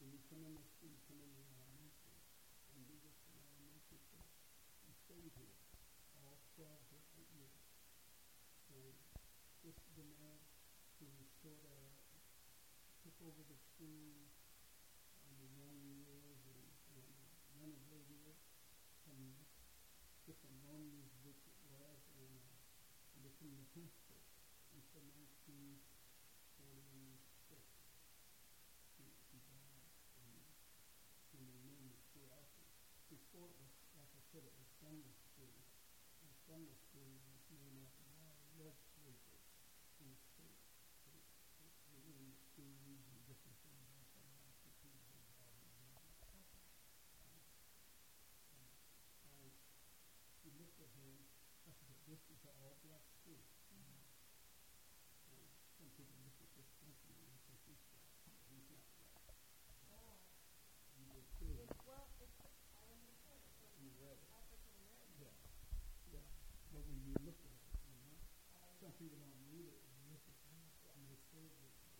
when you come in the school, you come in the elementary, and we just in elementary school, we stayed here all 12 years. And this is the man who sort of took over the school in the young years and renovated it from different loans, which it was, and became the principal until 1926. He died, and he named the school after. Before it was, like I said, it was Sunday school. And Sunday school was named after a lot of legislators in the state. They named the schools and different things after a lot of people who were involved in business. You look at him, like I said, this is an all-black school. Some people look at this country and think he's black. He's not black. You did too. You read it. Yeah. Yeah. But when you look at it, some people don't read it and look at that and they say it.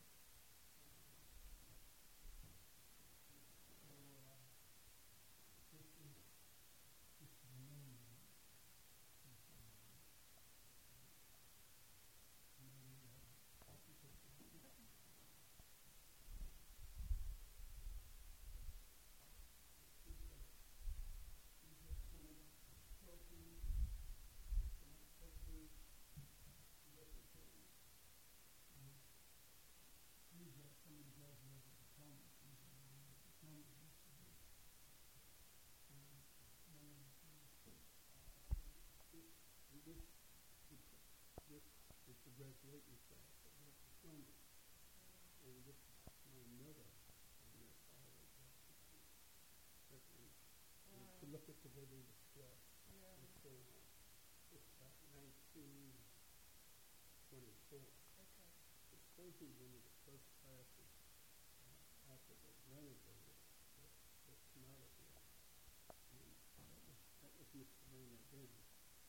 This is the name. This is the graduating class that went to Columbus. And this is my mother, and that's always to look at the way they was dressed. Yeah. And so it's about 1924. Okay. It's crazy when the first classes after they renovated that come out of here. And that was Miss Serena Dennis.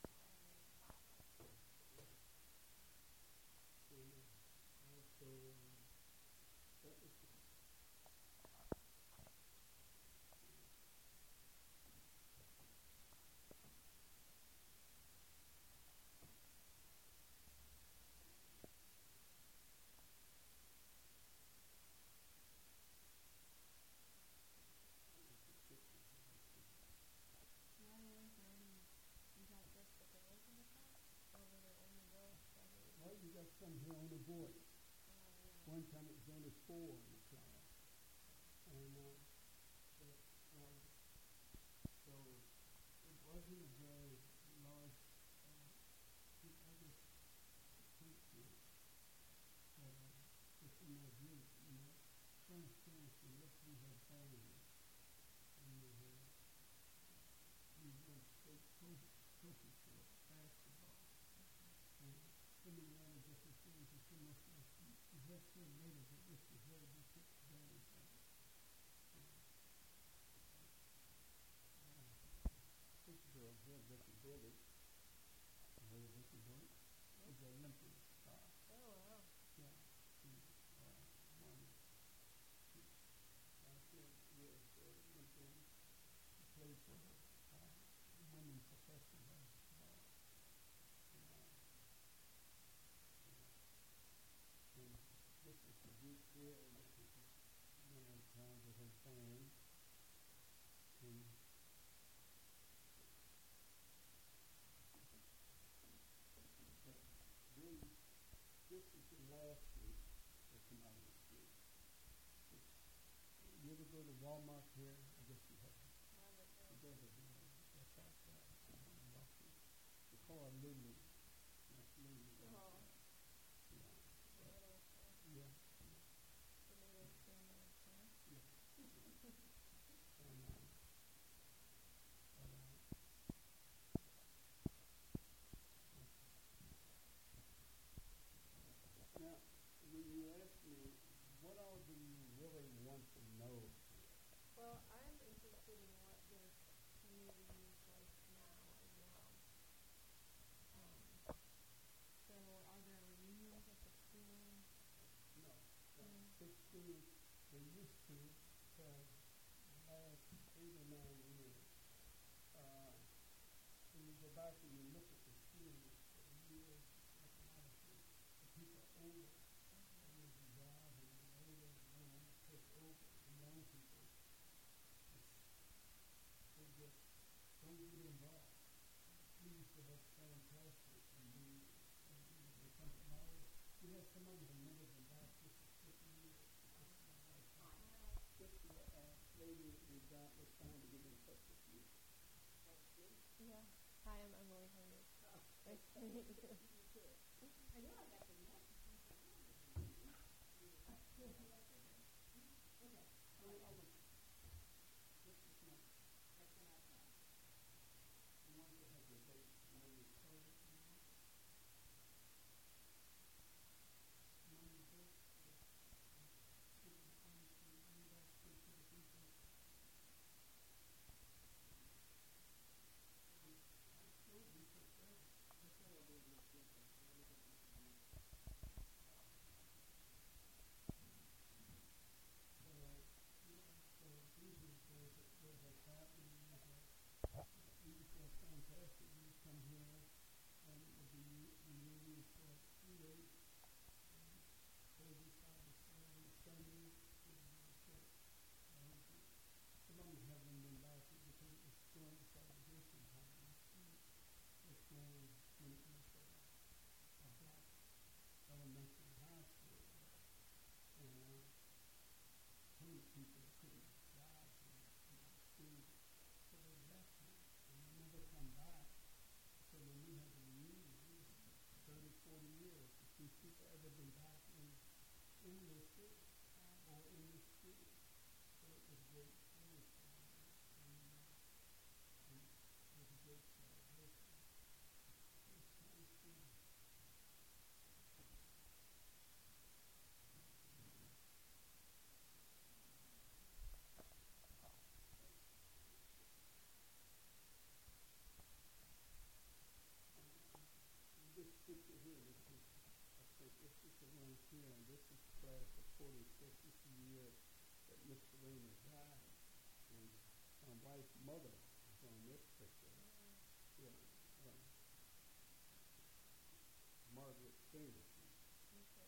And also, that was the you got some here on the board. One time it was only 4 in the class. And so it wasn't a very large, I guess, country. Just in my view, some students we looked, we had band, and we won state trophy for basketball. And so many other different things, and so much like you have so later that this is very different advantage of it. This girl here, Vicky Billy. You heard of Vicky Billy? She's an Olympic star. Oh, wow. Yeah. She won last year was Olympian. She played for the women professional basketball. And this is the group here, and this is one of the times with her band. And then this is the last group that come out of the school. You ever go to Walmart here? I guess you have. There's a that's out there. They call it Lulu. That's Lulu. Oh. Yeah. Now, when you ask me, what all do you really want to know? Well, I'm interested in what this community is like now as well. So, are there reunions at the school? No. Big schools, they used to, because the last 8 or 9 years, uh, when you go back and you look at the series of the years, like a lot of things, the people are older, and there's a job, and they're older, and they want to take over. The young people, they just don't get involved. We used to have fantastic, and they come from all over. We had someone who never been back. This is 50 years. Just the lady we got was trying to get in touch with you. Yeah. Hi, I'm Emily. How are you? Nice to meet you. I know I got the message. Okay. This is not That's when I found. the one that has the date. Monday, Thursday. Monday, Thursday. This is honestly, you guys speak to the people. It would be so sad. That's what I did with Jessica. So these are the things that has happened. We used to have fantastic. We would come here and it would be reunions for 3 days. Thursday, Friday, Saturday, Sunday, it would be the church. Some of them haven't been back because it was during the segregation time. It's when it was a black elementary high school. And so many people couldn't drive to the school, so they left me, and they never come back. So when we had the reunion, it was 30, 40 years since these people ever been back in their city or in this city. So it was great. It was a great celebration. It's nice to this picture here, I think this is the one here, and this is class of 46. This is the year that Mr. Raymond died. And my wife's mother is on this picture. Yeah, Margaret Fingerson. Okay.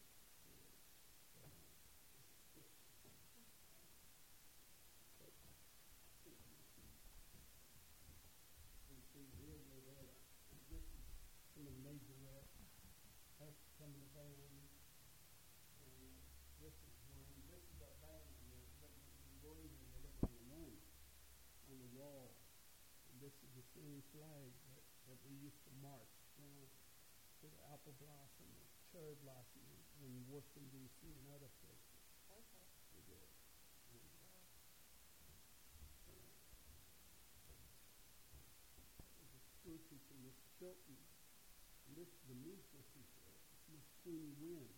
And see here where that, this is some of the majorettes. That's some of the bands. And this is that band. You go in here, you look on the room, on the wall. And this is the same flag that we used to march down to the apple blossom and cherry blossom in Washington, D.C. and other places. Okay. We did. And, the school teacher, Miss Chilton, and this is the musical teacher, Miss Queenie Wynn.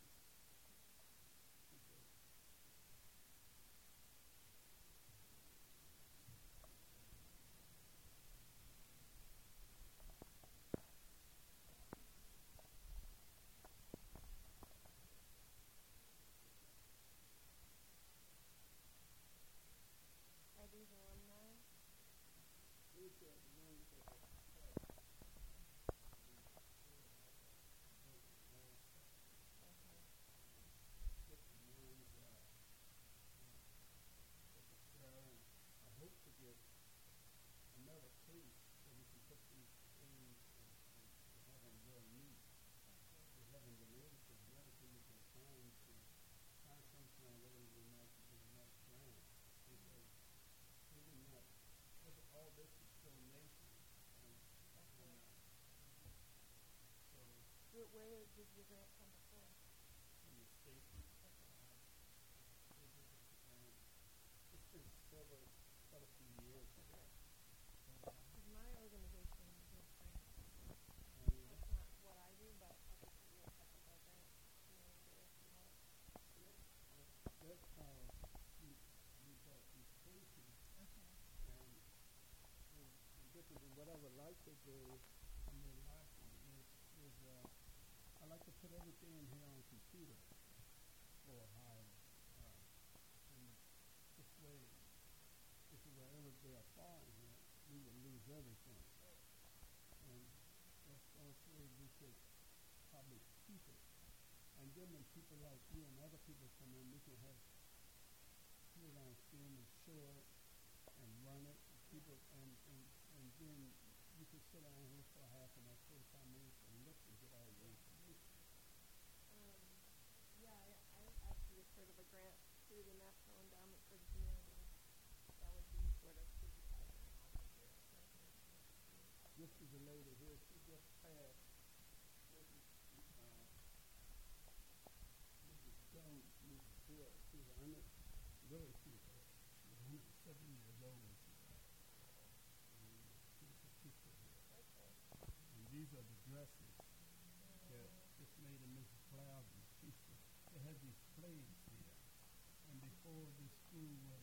Are these alumni? These are the ones that are Okay. 7 years old when she died. And here's a picture here. Okay. And these are the dresses that this lady, Mrs. Clouden, they had these plays here. And before this school was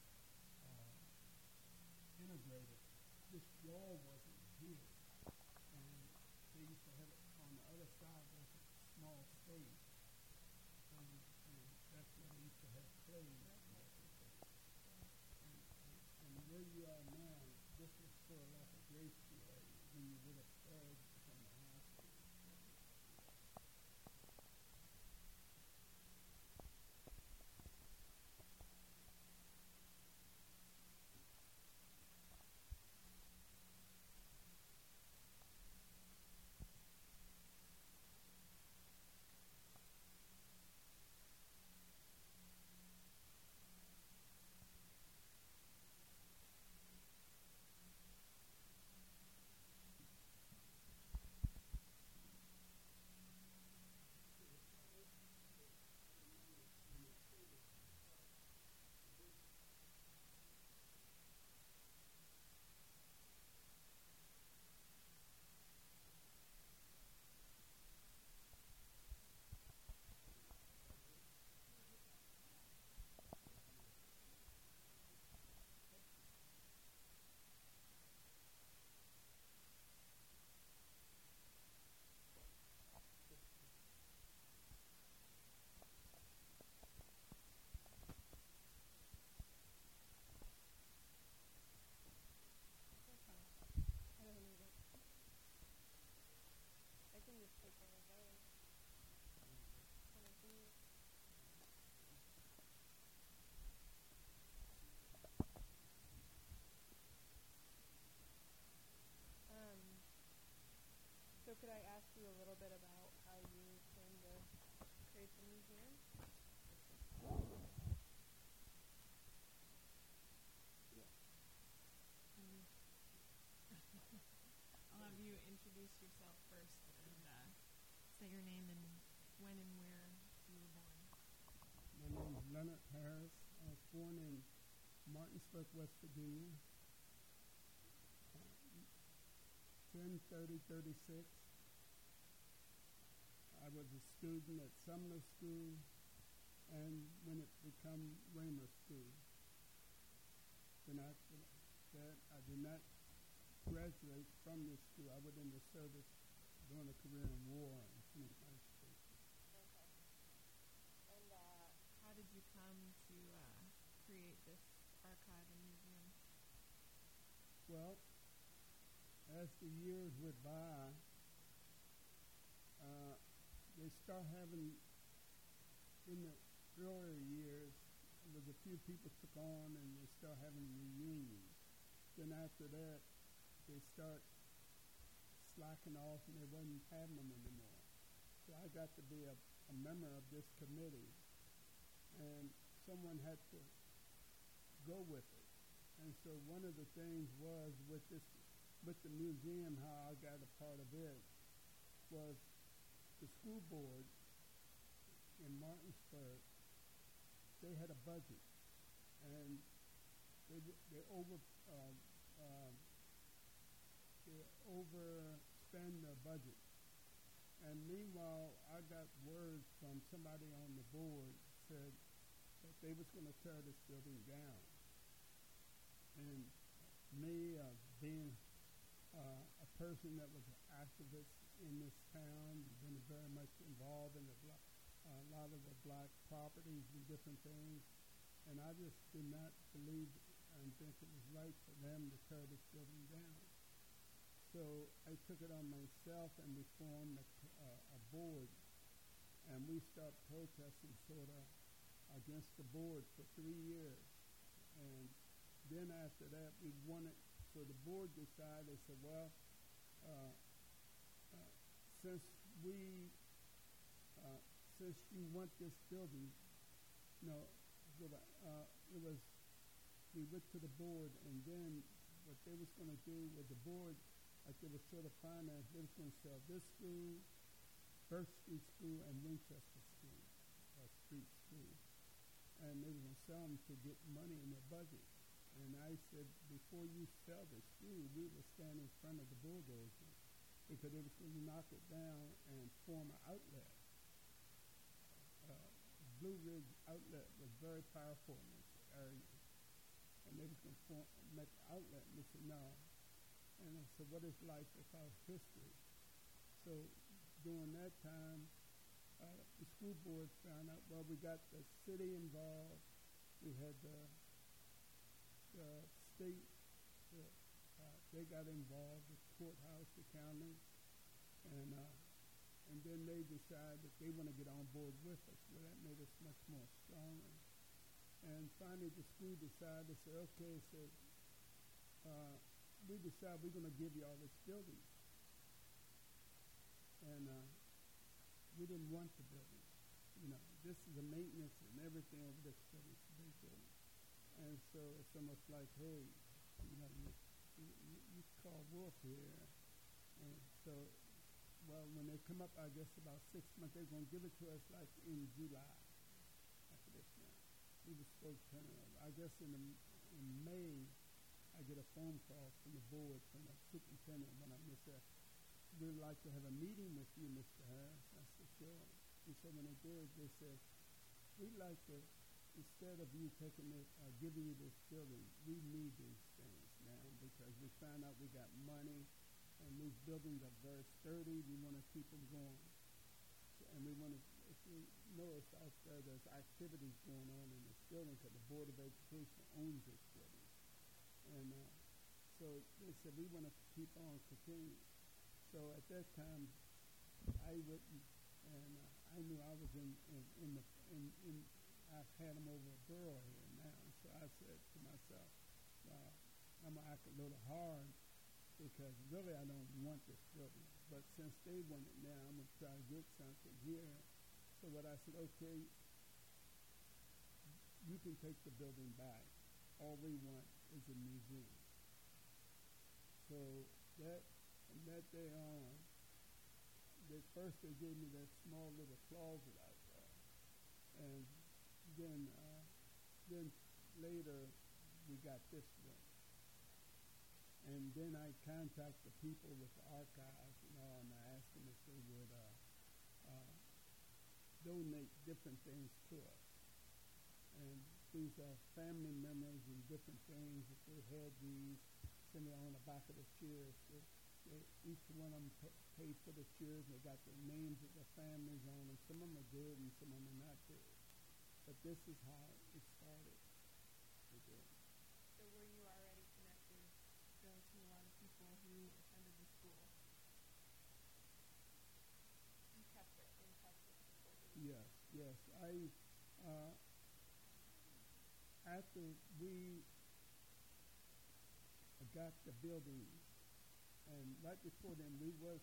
integrated, this wall wasn't here. And they used to have it on the other side, there's a small stage. And that's where they used to have plays and different things. And where you are now, this is sort of like a grace period when you would have pledged from the high school. I don't need it. I can just take one of those. One of these. So could I ask you a little bit about how you came to create the museum? I'll have you introduce yourself first and say your name and when and where you were born. My name is Leonard Harris. I was born in Martinsburg, West Virginia, 10/30/36. I was a student at Sumner School and when it became Raymer School. Then after that, I did not graduate from this school. I went into service during the Korean War in Flint, Michigan. Okay. And How did you come to create this archive and museum? Well, as the years went by, they start having, in the earlier years, there was a few people took on and they start having reunions. Then after that, they start slacking off and they wasn't having them anymore. So I got to be a member of this committee and someone had to go with it. And so one of the things was with the museum, how I got a part of it was the school board in Martinsburg, they had a budget and they overspend their budget. And meanwhile, I got word from somebody on the board said that they was going to tear this building down. And me, being a person that was an activist in this town, been very much involved in a lot of the black properties and different things, and I just did not believe and think it was right for them to tear this building down. So I took it on myself and we formed a board, and we started protesting sort of against the board for 3 years. And then after that, we wanted, so the board decided, they said, well, since you want this building, we went to the board, and then what they was going to do with the board, like they was sort of finance, they was going to sell this school, First Street School, and Winchester School, Street School. And they were going to sell them to get money in their budget. And I said, before you sell the school, we will stand in front of the bulldozer because they was going to knock it down and form an outlet. Blue Ridge outlet was very powerful in this area. And they was going to make an outlet. And they said, no. And I said, what is life without history? So during that time, the school board found out, well, we got the city involved. We had the state, they got involved, the courthouse, the county. And then they decided that they want to get on board with us. Well, that made us much more stronger. And finally, the school decided to say, okay, so we decided we're going to give you all this building. And we didn't want the building. You know, this is the maintenance and everything over this building. It's a big building. And so it's almost like, hey, you know, you call Wolf here. And so, well, when they come up, I guess about 6 months, they're going to give it to us like in July. After this now. We were supposed to turn it over. I guess in May, I get a phone call from the board, from the superintendent, when I miss that. We'd like to have a meeting with you, Mr. Harris. I said, sure. And so when they did, they said, we'd like to, instead of you taking it, giving you this building, we need these things now because we found out we got money and these buildings are very sturdy. We want to keep them going. And we want to, if you notice out there, there's activities going on in this building because the Board of Education owns this building. And so they said, we want to keep on continuing. So at that time, I wouldn't, and I knew I was I had them over a borough here now. So I said to myself, well, I'm going to act a little hard because really I don't want this building. But since they want it now, I'm going to try to get something here. So what I said, okay, you can take the building back. All we want is a museum. So from that day on, first they gave me that small little closet out there. And then later we got this one. And then I contacted the people with the archives and all, and I asked them if they would donate different things to us. And these are family members and different things. If they had these, send it on the back of the chairs. Each one of them paid for the chairs, and they got the names of their families on them. Some of them are good and some of them are not good. But this is how it started. So were you already connected, Bill, to a lot of people who attended the school? You kept it in touch with people who... Yes. After we got the building, and right before then, we was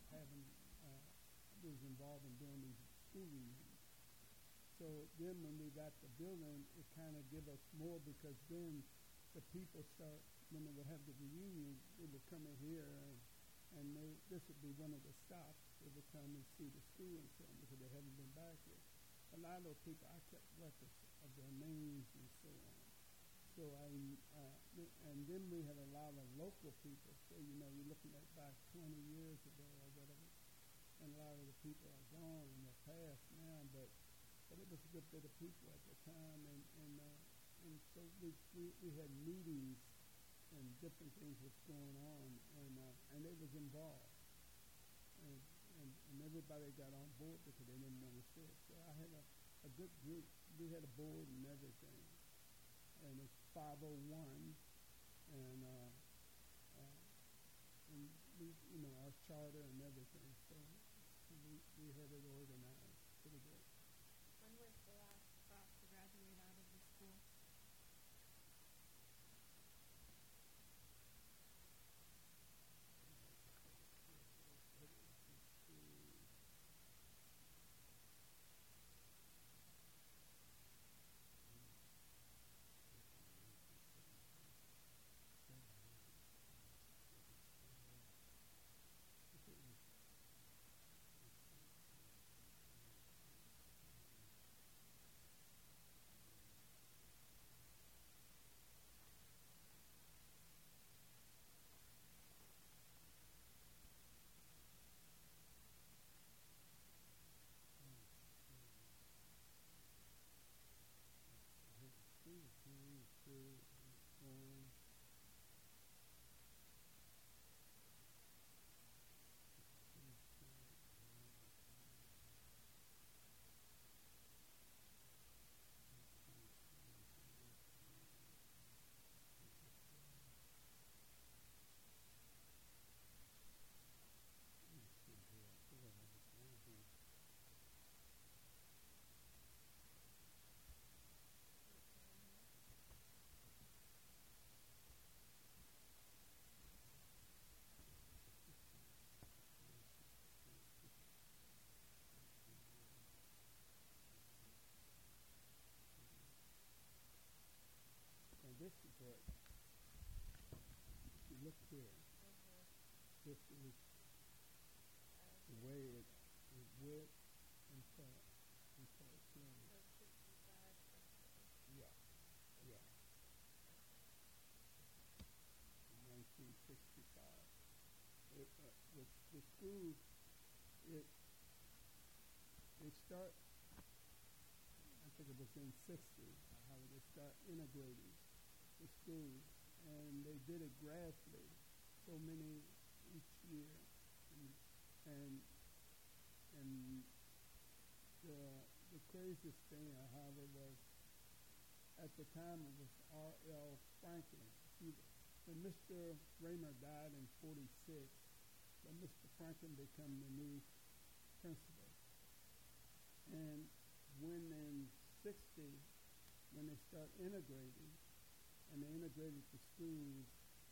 involved in doing these school reunions. So then when we got the building, it kind of gave us more because then the people when they would have the reunion, they would come in here and this would be one of the stops. They would come and see the school and so on because they hadn't been back here. A lot of those people, I kept records of their names and so on. So and then we had a lot of local people. So, you know, you're looking at back 20 years ago or whatever. And a lot of the people are gone and they're past now, but it was a good bit of people at the time. And so we had meetings and different things was going on, and they was involved. And everybody got on board because they didn't want to sit. So I had a good group. We had a board and everything. And it's 501, and we, you know, our charter and everything. So we had it organized pretty good. When was the last class to graduate out of the school? up here. This is the way it went and fell and fell slowly. Yeah, yeah. In 1965. The school, they start, I think it was in 60, how they start integrating the schools, and they did it gradually, so many each year, and the craziest thing I how it was at the time it was R.L. Franklin. When Mr. Raymer died in 46, then Mr. Franklin became the new principal. And when in 60, when they start integrating, and they integrated the schools,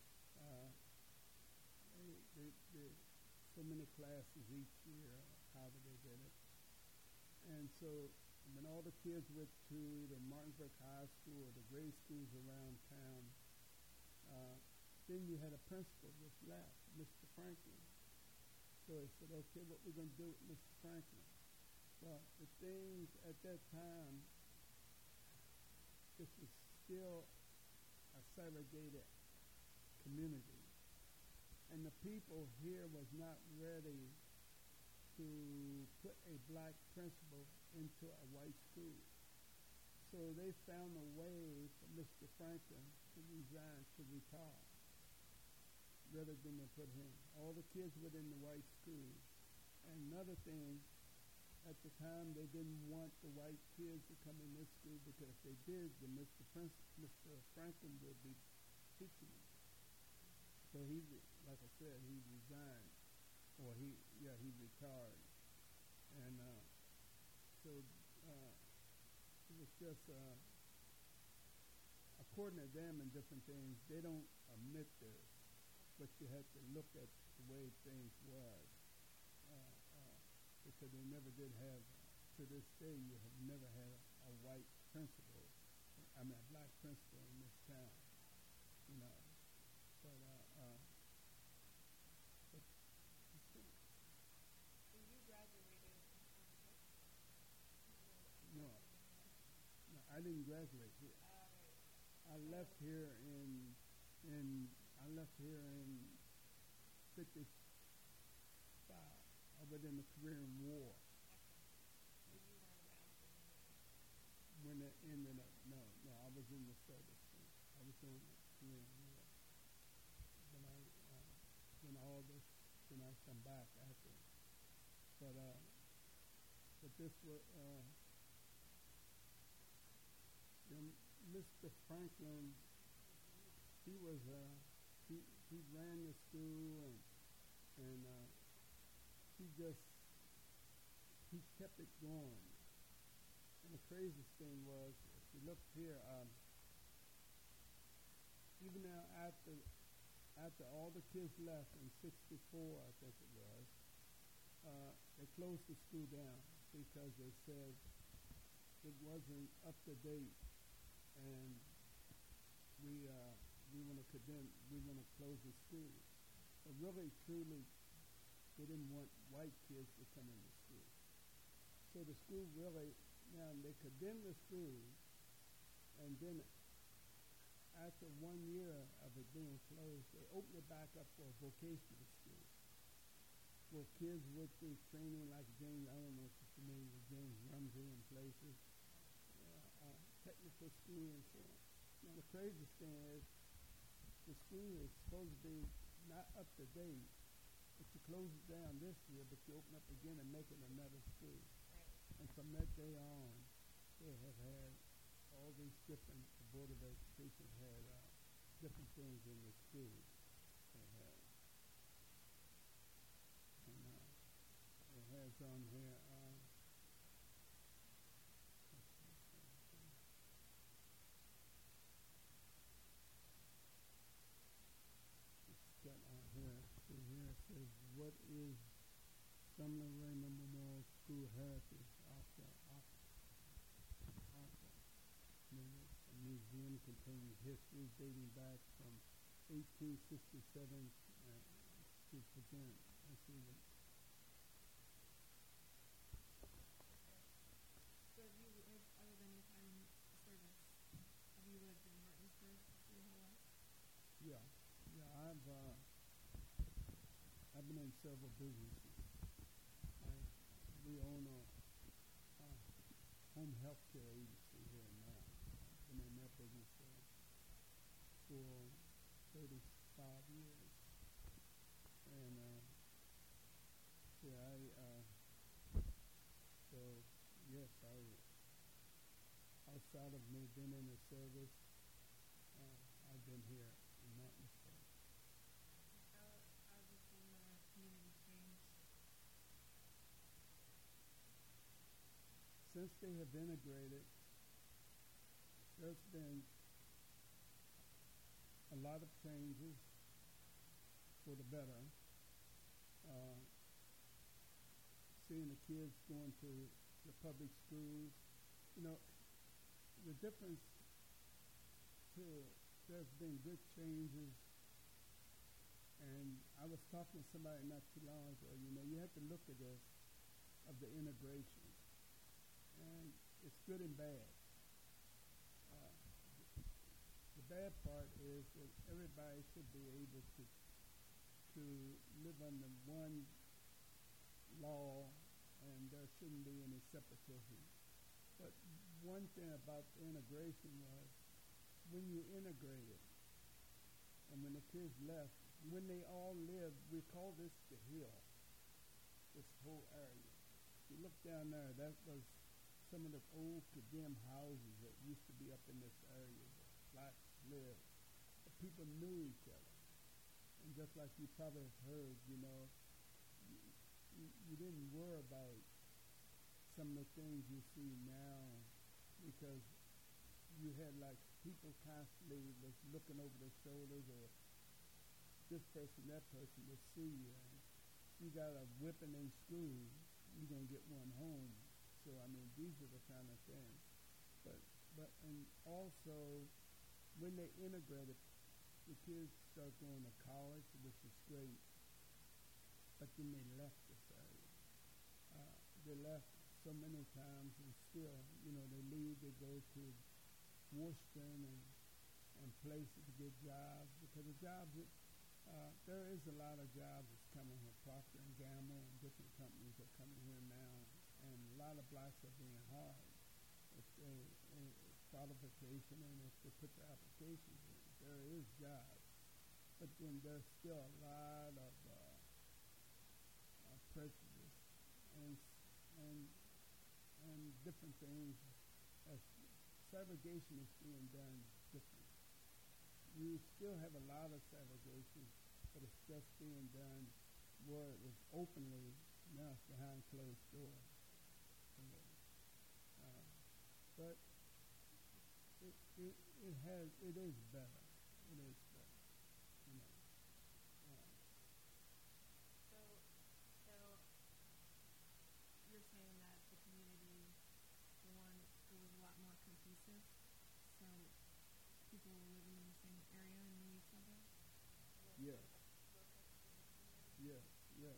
they so many classes each year, however they did it. And so when all the kids went to the Martinsburg High School or the grade schools around town, then you had a principal was left, Mr. Franklin. So they said, okay, what we're going to do with Mr. Franklin? Well, the things at that time, this was still a segregated community. And the people here was not ready to put a black principal into a white school. So they found a way for Mr. Franklin to resign, to retire, rather than to put him. All the kids were in the white schools. And another thing, at the time they didn't want the white kids to come in this school because if they did, then Mr. Franklin would be teaching them. So he, like I said, he resigned, or he retired. And so it was just, according to them and different things, they don't admit this, but you have to look at the way things was. Because they never did have, to this day, you have never had a white principal, a black principal in this town, you know. But So you graduated in 46? no, I didn't graduate here. I left here in 55. I was in the Korean War. So you weren't around When it ended up, no, I was in the service. I was in the Korean War. When all this, when I come back after. But this was, Mr. Franklin, he was, he ran the school and he kept it going. And the craziest thing was, if you look here, even now after all the kids left in 64, I think it was, they closed the school down because they said it wasn't up to date, and we want to close the school. But really, truly, they didn't want white kids to come into school. So the school really, now they condemned the school, and then after 1 year of it being closed, they opened it back up for a vocational school, where kids would do training like James, I don't know if you're familiar with James Rumsey and places, technical school and so on. Now the craziest thing is, the school is supposed to be not up to date, but you close it down this year, but you open up again and make it another school. Right. And from that day on, they have had all these different, the Board of Education had different things in the school. They had. And it has on here, it's got on here, see here it says, what is Sumner Raymond Memorial School Heritage Offer? A museum containing history dating back from 1867 to present. I see that. So have you lived, other than your time in service, have you lived in Martinsburg your whole life? Yeah, yeah. I've been in several businesses. We own a home health care agency here now. Been in that business for 35 years. And so yes, outside of me being in the service, I've been here in Martinsburg. How have you seen the community change? Since they have integrated, there's been a lot of changes for the better. Seeing the kids going to the public schools, the difference too, there's been good changes. And I was talking to somebody not too long ago, you have to look at this, of the integration. And it's good and bad. The bad part is that everybody should be able to live under one law, and there shouldn't be any separatism. But one thing about the integration was when you integrated, and when the kids left, when they all lived, we call this the hill, this whole area. You look down there, that was some of the old condemned houses that used to be up in this area where blacks lived. The people knew each other. And just like you probably have heard, you didn't worry about some of the things you see now because you had like people constantly was looking over their shoulders, or this person, that person would see you. And you got a whipping in school, you're going to get one home. So, these are the kind of things. And also, when they integrated, the kids start going to college, which is great. But then they left this area. They left so many times, and still, they leave, they go to Worcester and places to get jobs, because the jobs, there is a lot of jobs that's coming here. Procter & Gamble and different companies are coming here now, and a lot of blacks are being hired. If they qualification and if they put their applications in, there is jobs. But then there's still a lot of prejudice and different things. As segregation is being done different. You still have a lot of segregation, but it's just being done where it was openly, now it's behind closed doors. But it is better. It is better. So you're saying that the community, for one, it was a lot more cohesive, so people were living in the same area and knew each other? Yes. Yes, yes.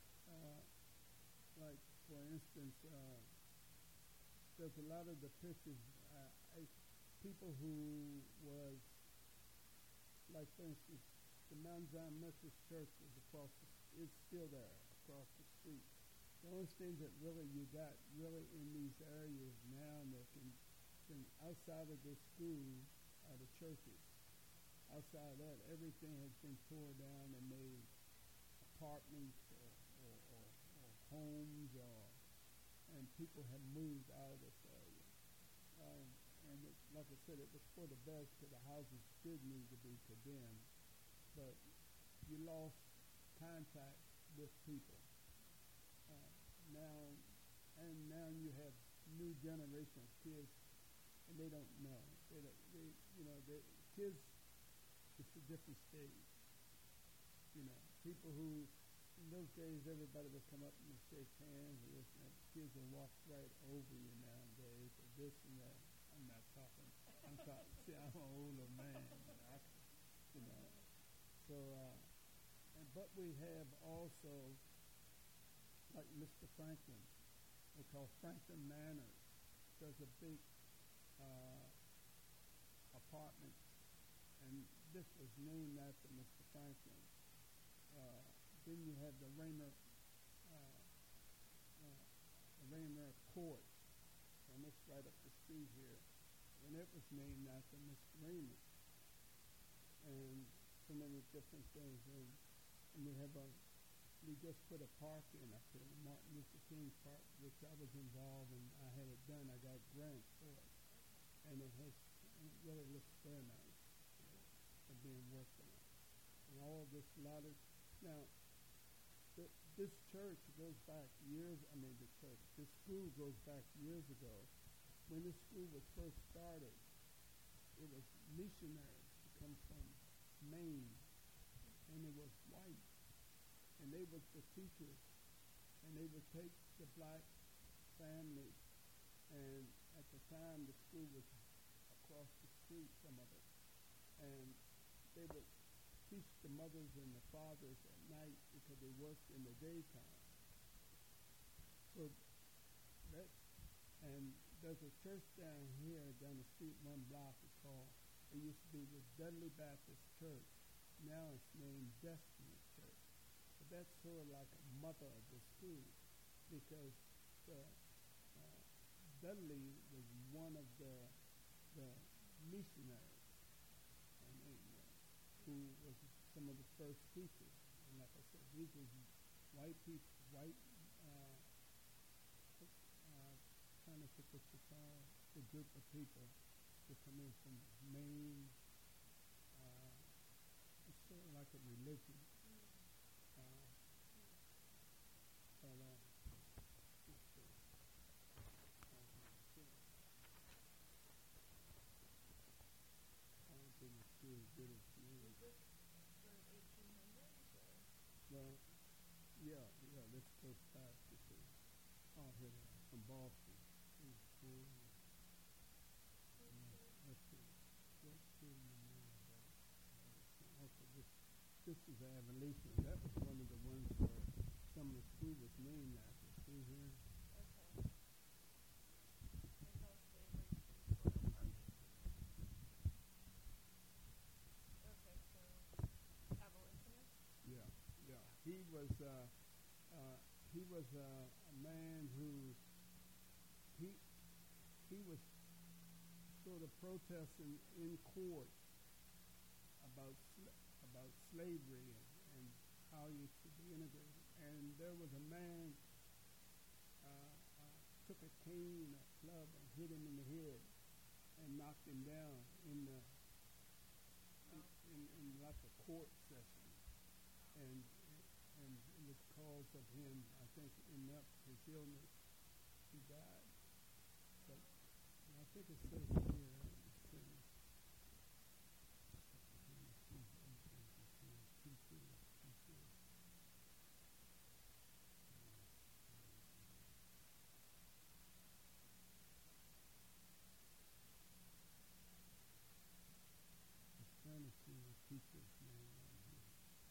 Like, for instance, there's a lot of the pictures, people who was, like, for instance, the Mount Zion Methodist Church is still there across the street. The only thing that really you got really in these areas now that can outside of the school are the churches. Outside of that, everything has been torn down and made apartments or homes, and people have moved out of this area. And like I said, it was for the best because the houses did need to be condemned, but you lost contact with people. Now you have new generation of kids, and they don't know. The kids, it's a different stage. People who, in those days, everybody would come up and shake hands, and this and that. Kids will walk right over you nowadays, or this and that. I'm not talking. See, I'm an older man. But we have also, like Mr. Franklin, we call Franklin Manors. There's a big apartment, and this was named after Mr. Franklin. Then you have the Raymer Court, and it's right up the street here, and it was named after Mr. Raymer, and so many different things. And we just put a park in up here, Martin Luther King Park, which I was involved in. I had it done. I got grants for it, and it really looks very nice. It's being worked on, and all this now. This church goes back years. This school goes back years ago. When this school was first started, it was missionaries who come from Maine, and it was white, and they were the teachers, and they would take the black families, and at the time the school was across the street, some of it, and they would teach the mothers and the fathers at night because they worked in the daytime. So and there's a church down here, down the street, 1 block. It used to be the Dudley Baptist Church. Now it's named Destiny Church. But that's sort of like a mother of the school, because Dudley was one of the missionaries in England, who was some of the first teachers. And like I said, these were white people, trying to think what you call the group of people that come in from Maine. It's sort of like a religion. Well, yeah, this goes back to here from Boston. This is Evolution. That was one of the ones where some of the school was named after. See here? Okay. Okay, so abolitionist? Yeah. He was a man who he was sort of protesting in court about slavery and how you should be integrated. And there was a man took a cane, a club, and hit him in the head and knocked him down in like a court session. And it was because of him, I think, in his illness, he died. But I think it says here. Teacher's name on here.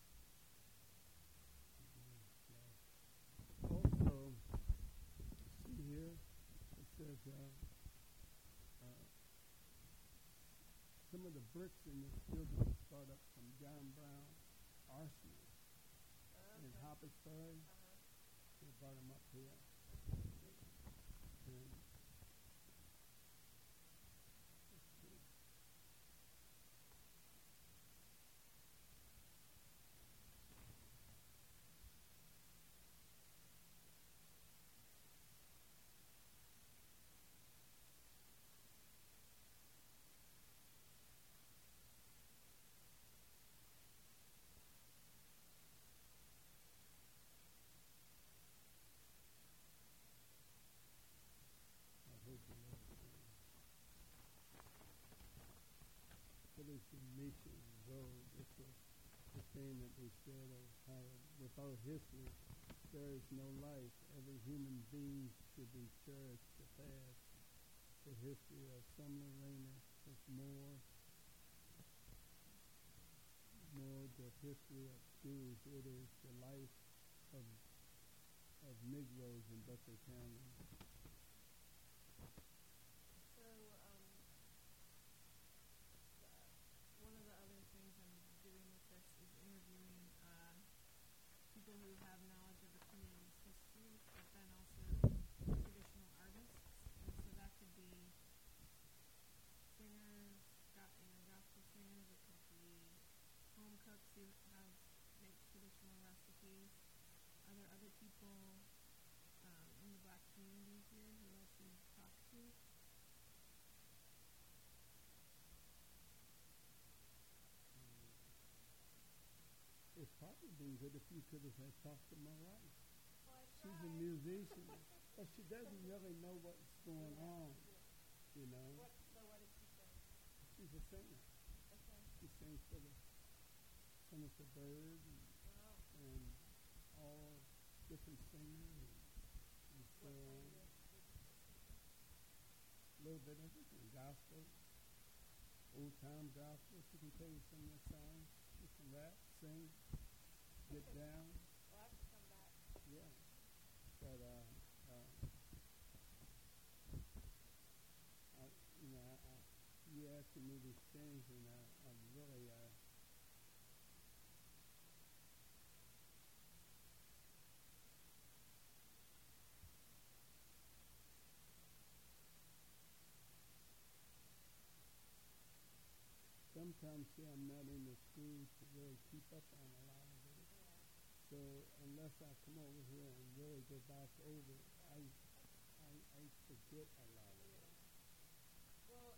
Also, see here, it says some of the bricks in this building was brought up from John Brown Arsenal in Hoppersburg. They brought them up here. And Nation Road. It's the thing that they said of how without history there is no life. Every human being should be cherished to pass. The history of Sumner Rayner was more the history history of schools. It is the life of Negroes in Buckeye County. So, one of the other things I'm doing with this is interviewing people who have knowledge of the community's history, but then also traditional artists. And so that could be singers, gospel singers. It could be home cooks who make traditional recipes. Are there other people in the Black community here who else you've talked to? It's probably been good if you could have talked to my wife. Well, I She's a tried. musician, but she doesn't really know what's going on, you know. What did she say? She's a singer. Okay. She sings for the Senator Byrd Wow. and all different singers and so What on. kind of A little bit of everything. Gospel, old time gospel. She can tell you some of the songs. She can rap, sing, get down. We'll have to come back. Yeah. But you asking me these things, and I'm really sometimes I'm not in the school to really keep up on a lot of it. Yeah. So unless I come over here and really go back over it, I forget a lot of it. Well,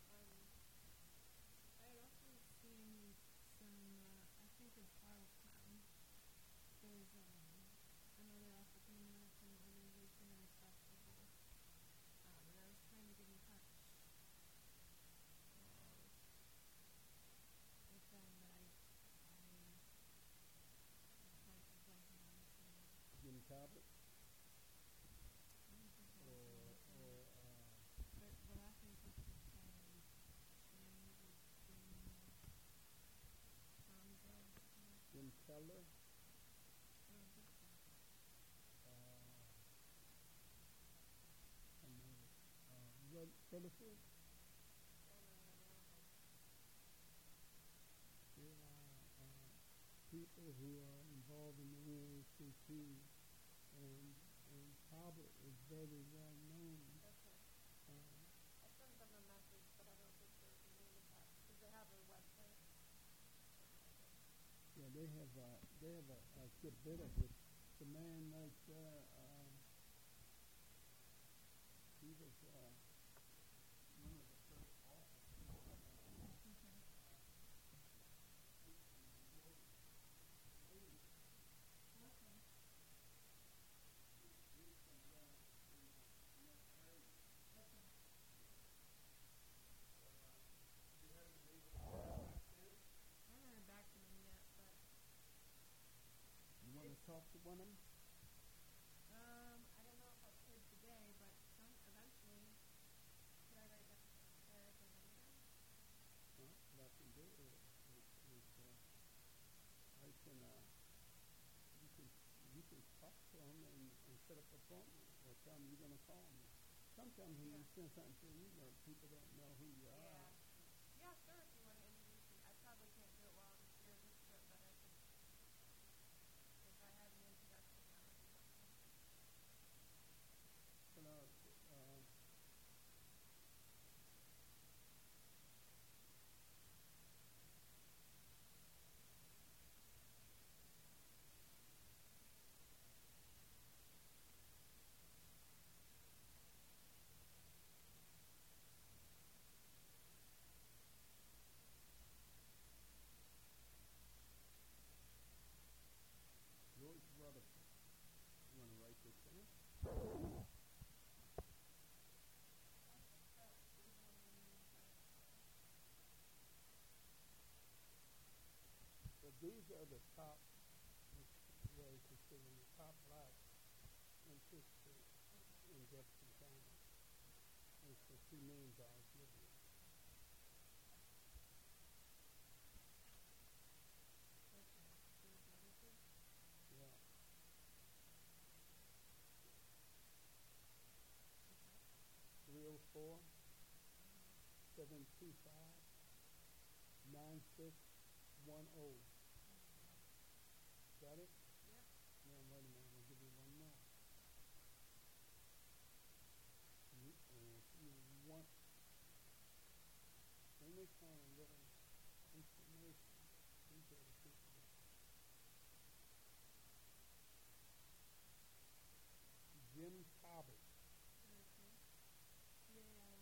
I had also seen some, I think in Charlestown, there's another African American organization and festival, and I was trying to get in touch with them, but I applied for blanking on his name. Jim Talbot I don't think that was or him. But the last name starts with K. James or Jim Hamza or something like that. Jim Keller. I don't think so. Rutherford. There are people who are involved in the NAACP, and Talbot is very well known. okay. I sent them a message, but I don't think they're able to back because they have a website. Yeah, they have a good bit of it. The man right there, he was one of the first officers. Okay. Okay. Okay. I haven't heard back from him yet, but You want to talk to one of them? I don't know if I could today, but eventually. Could I write down their number down? Huh? What I can do is I can you can talk to them and set up an appointment or tell them you're going to call me. Sometimes when you send something to me, people don't know who you are. Yeah. Yeah, sure, if you want to introduce me. I probably can't do it while I'm here this trip, but I could, if I had an introduction, that would be helpful. But, George Rutherford. You want to write this down? So these are the top, really considered the top blacks in history in Jefferson County. And it's the two names I was giving you. Okay. So 3610. Got it? Yep. Now, wait a minute. I'll give you one more. If you want any kind of little information, these are the people that Jim Talbot, Okay. C-A-L.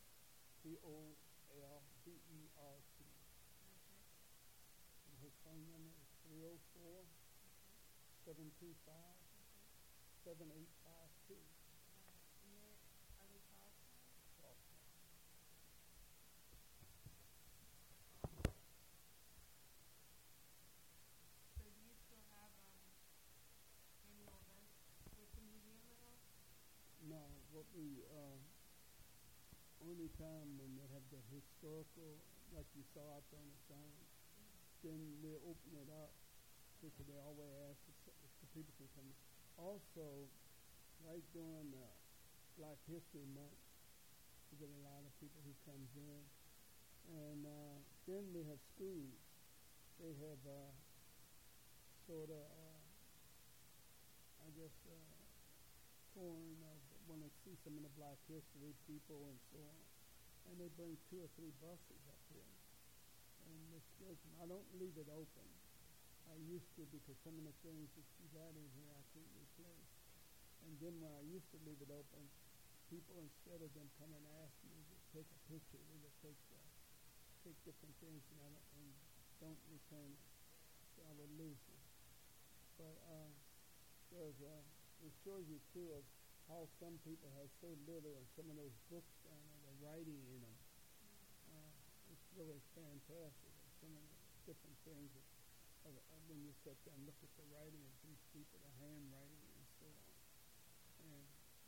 Colbert. Okay. And his phone number is 304 Okay. 725 Okay. 7852. And are they Charlestown? So do you still have annual events with the museum at all? No, what we only time when they have the historical, like you saw out there on the sign, then we open it up because they always ask if the people can come. Also, right during Black History Month, we get a lot of people who comes in, and then we have schools. They have sort of, I guess, touring of want to see some of the Black history people and so on, and they bring 2 or 3 buses up here, and it's good. I don't leave it open. I used to because some of the things that you got in here I can't replace. And then when I used to leave it open, people instead of them coming and asking me to take a picture, they would take different things and don't return it. So I would lose them. But it shows you too of how some people have so little and some of those books down there, the writing in them. It's really fantastic. Some of the different things when you sit down and look at the writing of these people, the handwriting and so on. And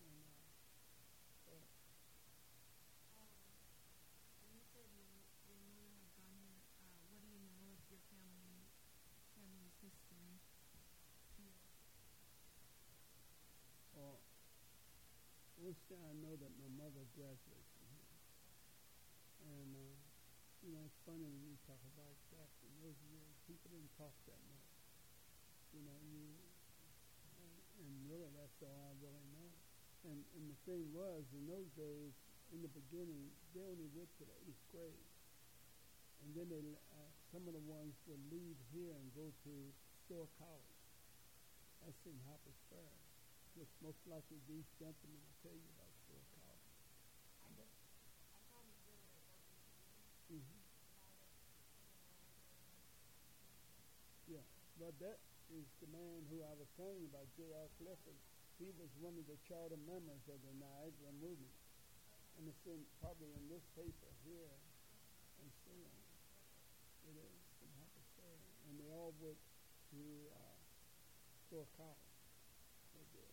you said your mother had gone here. What do you know of your family's history here? First thing I know that my mother graduated from here. And, it's funny when you talk about back in those years, people didn't talk that much. And really that's all I really know. And the thing was, in those days, in the beginning, they only went to the 8th grade. And then some of the ones would leave here and go to Store College. That's in Harper's Ferry, which most likely these gentlemen will tell you about Store College. I probably did it at WCU. Mm-hmm. Yeah, but that is the man who I was telling you about, J.R. Clifford. He was one of the charter members of the Niagara movement. And it's probably in this paper here and so on. It is from Harper's Ferry. And they all went to Store College. They did.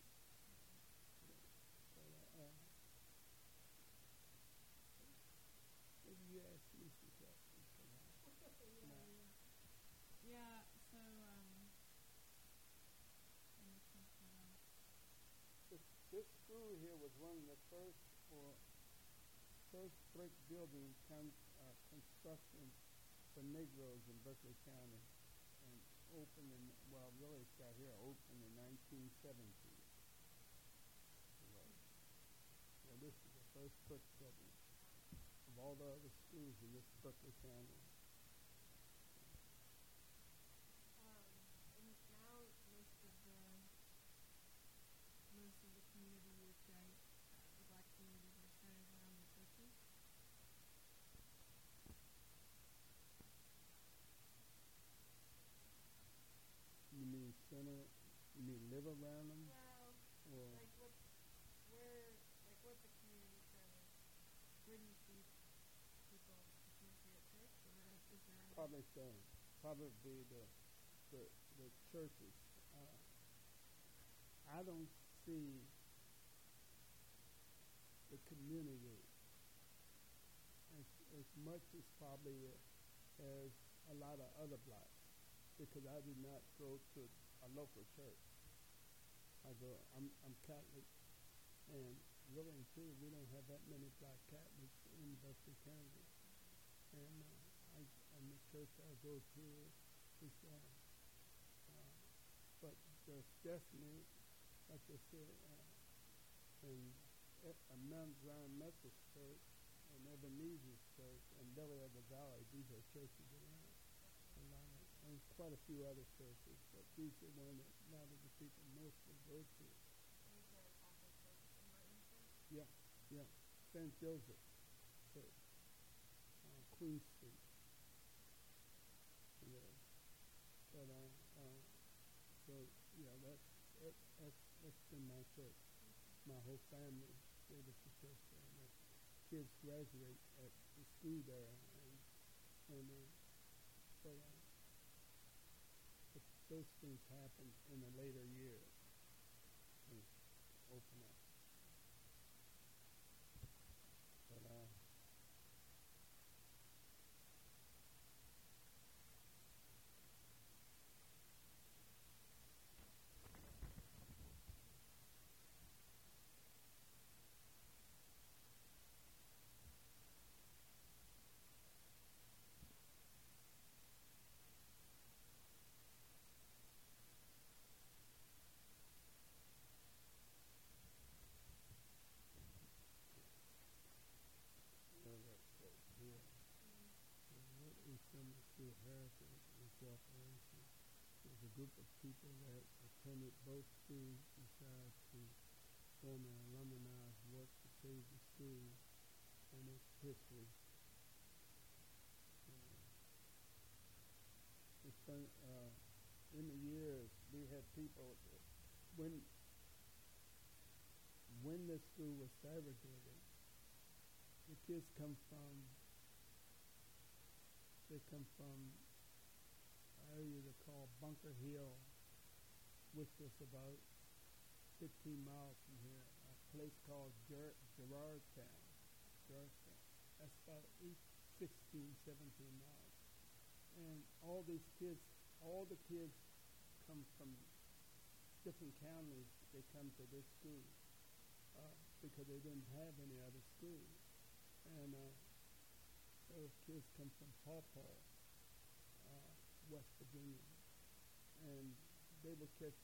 Maybe you ask me some questions. Yeah, so, This school here was one of the first brick building construction for Negroes in Berkeley County, and opened really it's got here opened in 1917. So this is the first brick building of all the other schools in this Berkeley County. and now most of the community is the Black communities are centered around the churches. You mean center? You mean live around them? Well, what's the community center? Where do you see people? Do you see at church, or is there? Probably the churches. I don't see the community as much as probably as a lot of other blacks, because I do not go to a local church. I'm Catholic, and really and truly we don't have that many black Catholics in Berkeley County. And the church I go to is, but there's definitely, like I said, in Mount Zion Methodist Church and Ebenezer Church and Lily of the Valley, these are churches around. A lot of, and quite a few other churches, but these are one that a lot of the people mostly go to. Is there a Catholic church in Martinsburg? Yeah, yeah. St. Joseph Church, Queen Street. Yeah. But so yeah, that's been my church. My whole family goes to church there. And my kids graduate at the school there, and but those things happen in the later years and open up. But here, what is some of the heritage and cooperation? There's a group of people that attended both schools decided to form an alumni work to save the school and its history. It's been, in the years we had people when the school was segregated, the kids come from an area they call Bunker Hill, which was about 15 miles from here, a place called Gerardstown. That's about 16, 17 miles. And all the kids come from different counties. They come to this school because they didn't have any other school. And those kids come from Paw Paw, West Virginia. And they would catch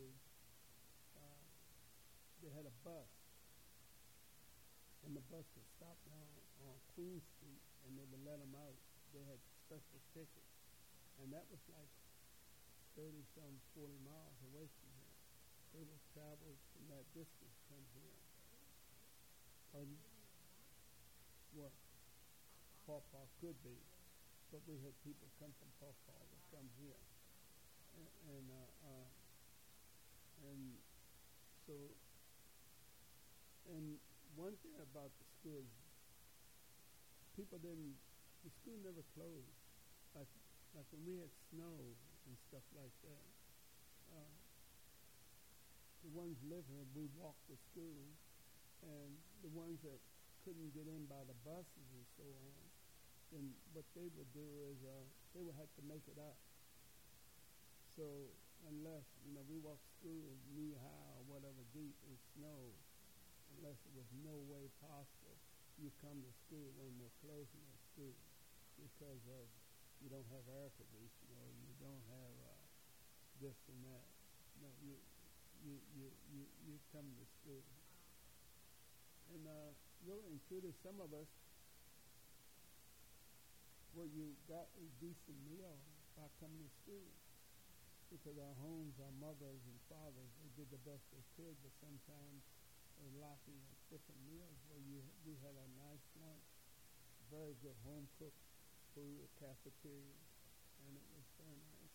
they had a bus. And the bus would stop down on Queen Street, and they would let them out. They had special tickets. And that was like 30-some, 40 miles away from here. They would travel from that distance to come here. Pardon? What? Paw Paw could be. But we had people come from Paw Paw that come here. And one thing about the school, the school never closed. Like when we had snow and stuff like that, the ones living here, we walked to school, and the ones that couldn't get in by the buses and so on, then what they would do is they would have to make it up. So unless, we walked to school knee-high or whatever deep in snow, unless it was no way possible, you come to school when they're closing the school because of you don't have air conditioning or you don't have this and that. No, you come to school. And really and truly, some of us, you got a decent meal by coming to school. Because our homes, our mothers and fathers, they did the best they could, but sometimes they're lacking at different meals where we had a nice lunch, very good home-cooked food, a cafeteria, and it was very nice.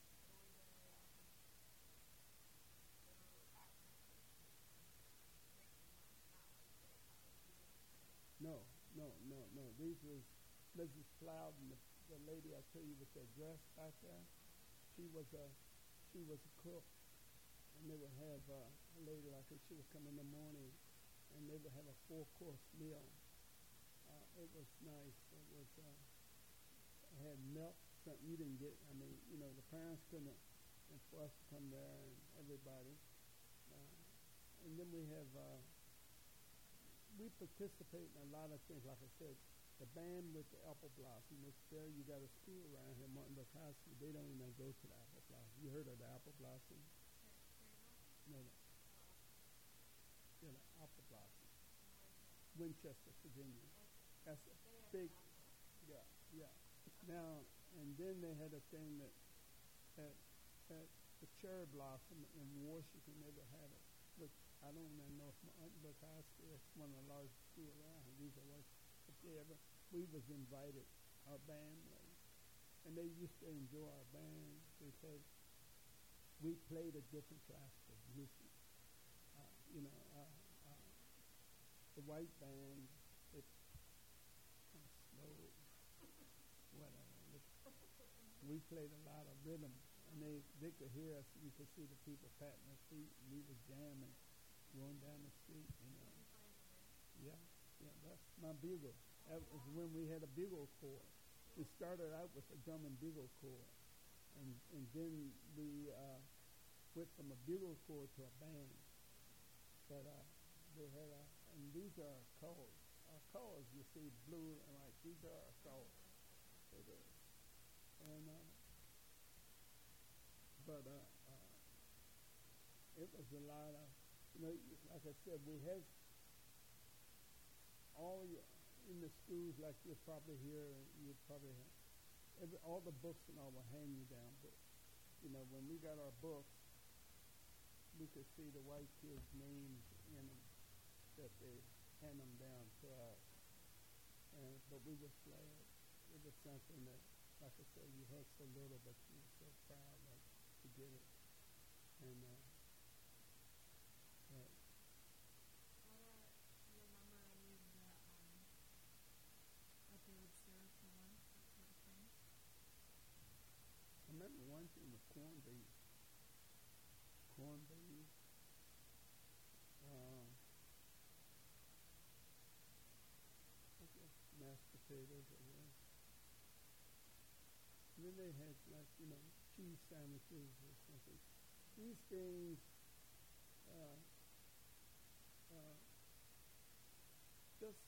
No. These was Mrs. Cloud and the lady I tell you with that dress back there. She was a cook, and they would have a lady like her. She would come in the morning, and they would have a 4-course meal. It was nice. It had milk, something you didn't get. The parents couldn't, and for us to come there and everybody. And then we participate in a lot of things. Like I said, the band with the Apple Blossom, which there you got a school around here, Martin Luther High School. They don't even go to the Apple Blossom. You heard of the Apple Blossom? No, no. Yeah, the Apple Blossom. Winchester, Virginia. That's a big, yeah, yeah. Now, and then they had a thing that the Cherry Blossom in Washington never had it, which I don't even know if Martin Luther High School is one of the largest schools around here. These are what if they ever, we was invited, our band was, and they used to enjoy our band because we played a different classical music. You know, the white band, it's kind of slow, whatever. We played a lot of rhythm, and they could hear us. You could see the people patting their feet, and we was jamming, going down the street, you know. Yeah, that's my bugle. That was when we had a bugle corps. We started out with a drum and bugle corps, and then we went from a bugle corps to a band. But they had and these are our colors. Our colors, you see, blue and white. These are our colors. And but it was a lot of, you know, like I said, we had all in the schools, like you're probably here, you probably have all the books and all were hand-me-down books. You know, when we got our books, we could see the white kids' names in them that they hand them down to us. But we were glad. It was something that, like I said, you had so little, but you were so proud to get it. And What do you remember any of the what they would serve for lunch, that sort of thing? I remember one thing with corned beef. I guess mashed potatoes, I guess. And then they had, like, you know, cheese sandwiches or something. These things just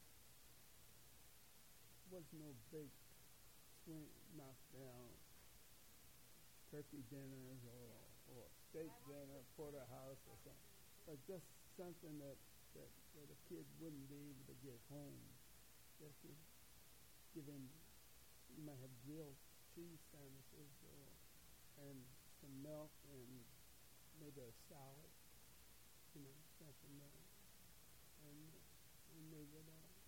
was no big swing, knockdown turkey dinners or steak dinner, porterhouse or something. But just something that a kid wouldn't be able to get home. Just to give him, you might have grilled cheese sandwiches and some milk and maybe a salad, you know, something there. And they would,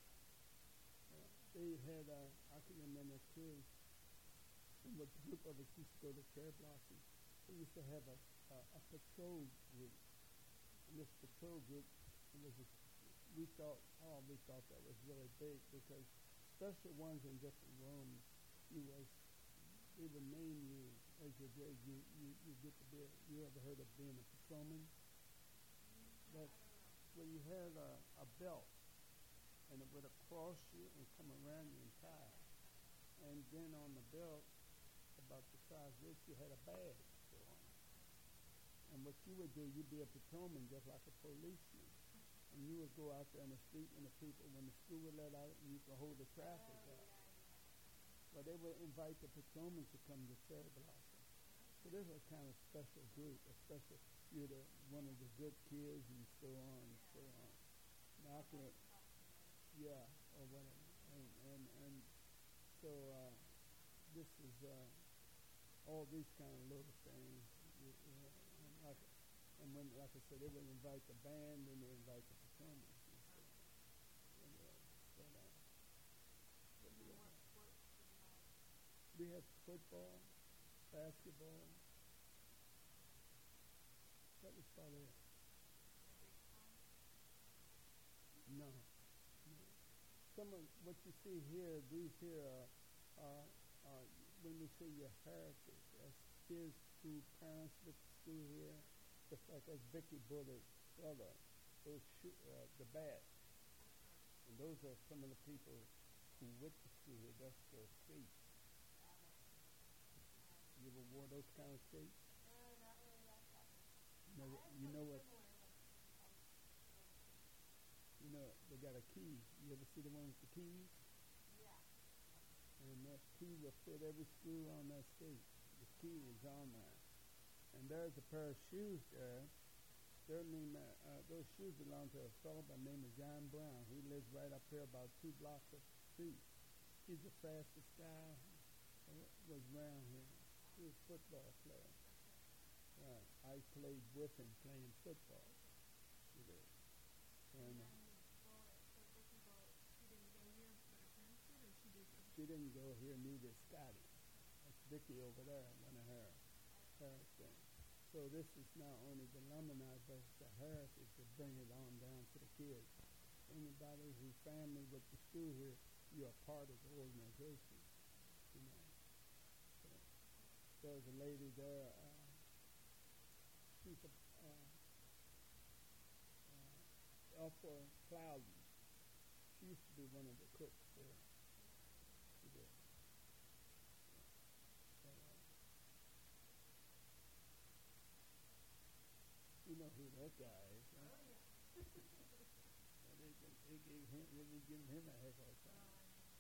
they had, I can remember too, and what the group of us used to go to Cherry Blossom, they used to have a patrol group. And this patrol group, we thought that was really big because special ones in different rooms, they would name you as your grade. You get to be, you ever heard of being a patrolman? That's where you had a belt, and it would cross you and come around you and tie. And then on the belt, about the size of this, you had a badge on. And what you would do, you'd be a patrolman just like a policeman. And you would go out there in the street when the school would let out, and you could hold the traffic up. But they would invite the patrolmen to come to Cherry Blossom. So this was a kind of special group, you're one of the good kids and so on and so on. Now I can, yeah, or whatever. And so this is all these kind of little things. And when, like I said, they would invite the band and they invite the performers. We had football, basketball. That was probably it. No. Some of what you see here, these here are when we say your heritage, as kids whose parents went to school here, just like as Vicky Bullard's brother, the bat. And those are some of the people who went to school here. That's their skates. You ever wore those kind of skates? Not really like that. You know what? You know, they got a key. You ever see the one with the keys? And that key will fit every screw on that skate. The key is on there. And there's a pair of shoes there. Those shoes belong to a fellow by the name of John Brown. He lives right up here about 2 blocks up the street. He's the fastest guy was around here. He was a football player. Right. I played with him playing football. You know. And she didn't go here, neither Scotty. That's Vicky over there, one of her things. So this is not only the alumni, but it's the heritage to bring it on down to the kids. Anybody who's family with the school here, you're a part of the organization. You know. So there's a lady there. She's Alpha Cloudon. She used to be one of the cooks there. She did. You know who that guy is, right? Oh, yeah. They gave him a heck of a time.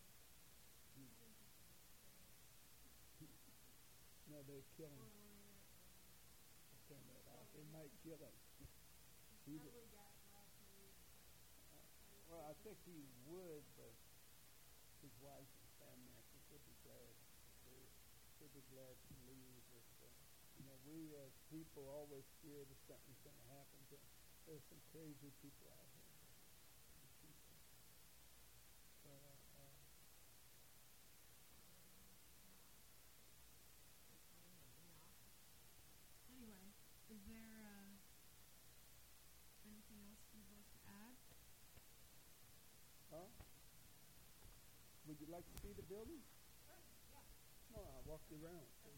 No, they kill him. Turn that off. They might kill him. Well, I think he would, but his wife and family, I think they'd be glad. They'd be glad to leave. You know, we as people always fear that something's going to happen to them. There's some crazy people out here. Anyway, is there anything else you'd like to add? Huh? Would you like to see the building? Sure, yeah. Come on, I'll walk you around.